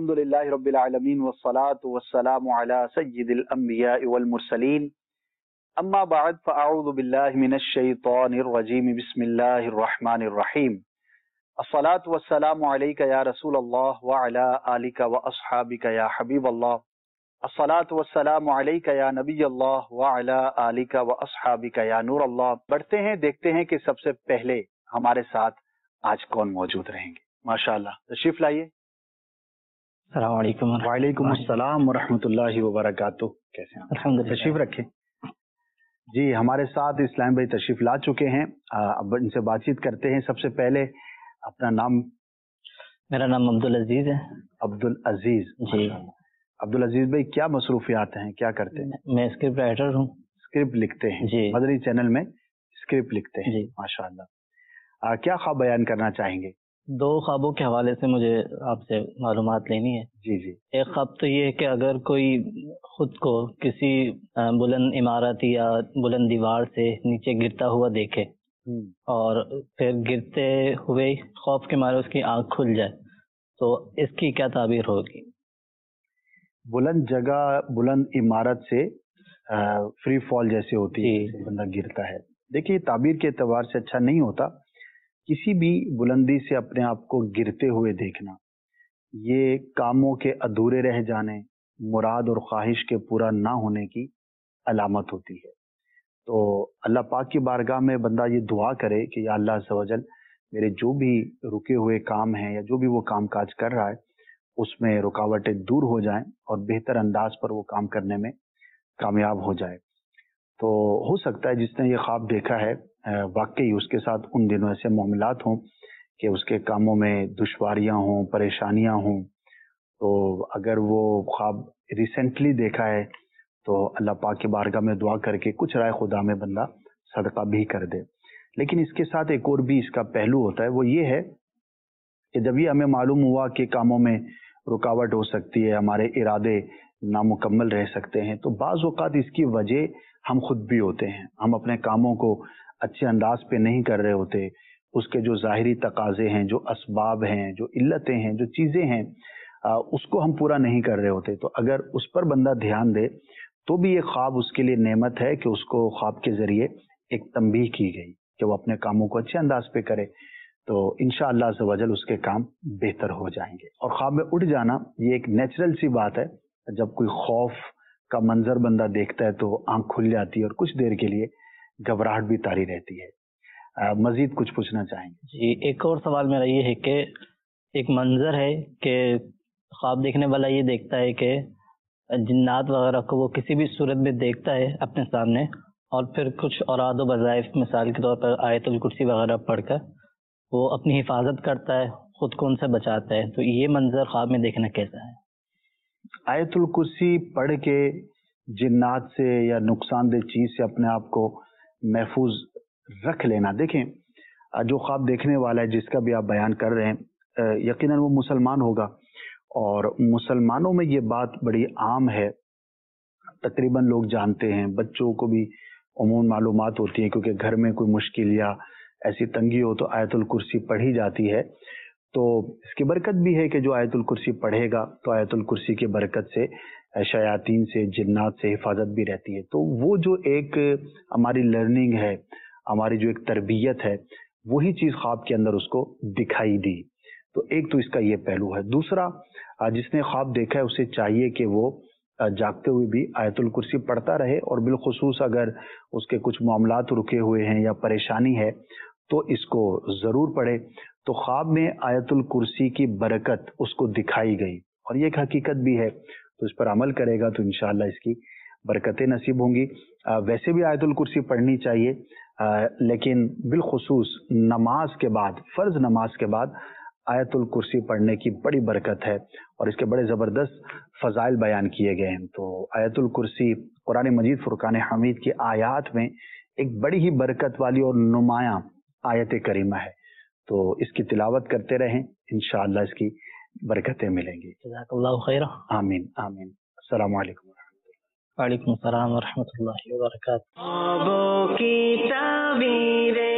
الحمدللہ رب العالمین والصلاة والسلام علی سید الانبیاء والمرسلین اما بعد فاعوذ باللہ من الشیطان الرجیم بسم اللہ الرحمن الرحیم الصلاة والسلام علیک یا رسول اللہ وعلی آلک واصحابک یا حبیب اللہ الصلاة والسلام علیک یا نبی اللہ وعلی آلک واصحابک یا نور اللہ۔ بڑھتے ہیں، دیکھتے ہیں کہ سب سے پہلے ہمارے ساتھ آج کون موجود رہیں گے۔ ماشاءاللہ، تشریف لائیے۔ السلام علیکم۔ وعلیکم السلام ورحمۃ اللہ وبرکاتہ۔ کیسے ہیں؟ الحمدللہ، تشریف رکھیں۔ جی، ہمارے ساتھ اسلام بھائی تشریف لا چکے ہیں، اب ان سے بات چیت کرتے ہیں۔ سب سے پہلے اپنا نام؟ میرا نام عبدالعزیز ہے۔ عبدالعزیز جی۔ عبدالعزیز بھائی، کیا مصروفیات ہیں، کیا کرتے ہیں؟ میں اسکرپٹ رائٹر ہوں۔ اسکرپٹ لکھتے ہیں؟ جی۔ مدنی چینل میں اسکرپٹ لکھتے ہیں؟ جی۔ ماشاءاللہ۔ کیا خواب بیان کرنا چاہیں گے؟ دو خوابوں کے حوالے سے مجھے آپ سے معلومات لینی ہے۔ جی جی۔ ایک خواب تو یہ ہے کہ اگر کوئی خود کو کسی بلند عمارت یا بلند دیوار سے نیچے گرتا ہوا دیکھے اور پھر گرتے ہوئے خوف کے مارے اس کی آنکھ کھل جائے، تو اس کی کیا تعبیر ہوگی؟ بلند جگہ، بلند عمارت سے فری فال جیسے ہوتی ہے، جی۔ بندہ گرتا ہے۔ دیکھیے، تعبیر کے اعتبار سے اچھا نہیں ہوتا کسی بھی بلندی سے اپنے آپ کو گرتے ہوئے دیکھنا۔ یہ کاموں کے ادھورے رہ جانے، مراد اور خواہش کے پورا نہ ہونے کی علامت ہوتی ہے۔ تو اللہ پاک کی بارگاہ میں بندہ یہ دعا کرے کہ یا اللہ عز و جل، میرے جو بھی رکے ہوئے کام ہیں یا جو بھی وہ کام کاج کر رہا ہے اس میں رکاوٹیں دور ہو جائیں اور بہتر انداز پر وہ کام کرنے میں کامیاب ہو جائے۔ تو ہو سکتا ہے جس نے یہ خواب دیکھا ہے واقعی اس کے ساتھ ان دنوں ایسے معاملات ہوں کہ اس کے کاموں میں دشواریاں ہوں، پریشانیاں ہوں۔ تو اگر وہ خواب ریسنٹلی دیکھا ہے تو اللہ پاک کی بارگاہ میں دعا کر کے کچھ رائے خدا میں بندہ صدقہ بھی کر دے۔ لیکن اس کے ساتھ ایک اور بھی اس کا پہلو ہوتا ہے، وہ یہ ہے کہ جب یہ ہمیں معلوم ہوا کہ کاموں میں رکاوٹ ہو سکتی ہے، ہمارے ارادے نامکمل رہ سکتے ہیں، تو بعض اوقات اس کی وجہ ہم خود بھی ہوتے ہیں۔ ہم اپنے کاموں کو اچھے انداز پہ نہیں کر رہے ہوتے، اس کے جو ظاہری تقاضے ہیں، جو اسباب ہیں، جو علتیں ہیں، جو چیزیں ہیں، اس کو ہم پورا نہیں کر رہے ہوتے۔ تو اگر اس پر بندہ دھیان دے تو بھی یہ خواب اس کے لیے نعمت ہے کہ اس کو خواب کے ذریعے ایک تنبیہ کی گئی کہ وہ اپنے کاموں کو اچھے انداز پہ کرے، تو انشاءاللہ عز و جل اس کے کام بہتر ہو جائیں گے۔ اور خواب میں اٹھ جانا یہ ایک نیچرل سی بات ہے۔ جب کوئی خوف کا منظر بندہ دیکھتا ہے تو آنکھ کھل جاتی ہے اور کچھ دیر کے لیے گھبراہٹ بھی طاری رہتی ہے۔ مزید کچھ پوچھنا چاہیں گے؟ جی، ایک اور سوال میرا یہ ہے کہ ایک منظر ہے کہ خواب دیکھنے والا یہ دیکھتا ہے کہ جنات وغیرہ کو وہ کسی بھی صورت میں دیکھتا ہے اپنے سامنے، اور پھر کچھ اوراد و وظائف مثال کے طور پر آیت الکرسی وغیرہ پڑھ کر وہ اپنی حفاظت کرتا ہے، خود کو ان سے بچاتا ہے۔ تو یہ منظر خواب میں دیکھنا کیسا ہے؟ آیت الکرسی پڑھ کے جنات سے یا نقصان دہ چیز سے اپنے آپ کو محفوظ رکھ لینا، دیکھیں جو خواب دیکھنے والا ہے جس کا بھی آپ بیان کر رہے ہیں، یقیناً وہ مسلمان ہوگا، اور مسلمانوں میں یہ بات بڑی عام ہے، تقریباً لوگ جانتے ہیں، بچوں کو بھی عموماً معلومات ہوتی ہے، کیونکہ گھر میں کوئی مشکل یا ایسی تنگی ہو تو آیت الکرسی پڑھی جاتی ہے۔ تو اس کی برکت بھی ہے کہ جو آیت الکرسی پڑھے گا تو آیت الکرسی کی برکت سے شیاطین سے، جنات سے حفاظت بھی رہتی ہے۔ تو وہ جو ایک ہماری لرننگ ہے، ہماری جو ایک تربیت ہے، وہی چیز خواب کے اندر اس کو دکھائی دی۔ تو ایک تو اس کا یہ پہلو ہے۔ دوسرا، جس نے خواب دیکھا ہے اسے چاہیے کہ وہ جاگتے ہوئے بھی آیت الکرسی پڑھتا رہے، اور بالخصوص اگر اس کے کچھ معاملات رکے ہوئے ہیں یا پریشانی ہے تو اس کو ضرور پڑھے۔ تو خواب میں آیت الکرسی کی برکت اس کو دکھائی گئی، اور یہ ایک حقیقت بھی ہے، تو اس پر عمل کرے گا تو انشاءاللہ اس کی برکتیں نصیب ہوں گی۔ ویسے بھی آیت الکرسی پڑھنی چاہیے، لیکن بالخصوص نماز کے بعد، فرض نماز کے بعد آیت الکرسی پڑھنے کی بڑی برکت ہے، اور اس کے بڑے زبردست فضائل بیان کیے گئے ہیں۔ تو آیت الکرسی قرآن مجید فرقان حمید کی آیات میں ایک بڑی ہی برکت والی اور نمایاں آیت کریمہ ہے، تو اس کی تلاوت کرتے رہیں، انشاءاللہ اس کی برکتیں ملیں گی۔ جزاک اللہ خیر۔ آمین آمین۔ السلام علیکم۔ وعلیکم السلام ورحمۃ اللہ وبرکاتہ۔ خوابوں کی تعبیریں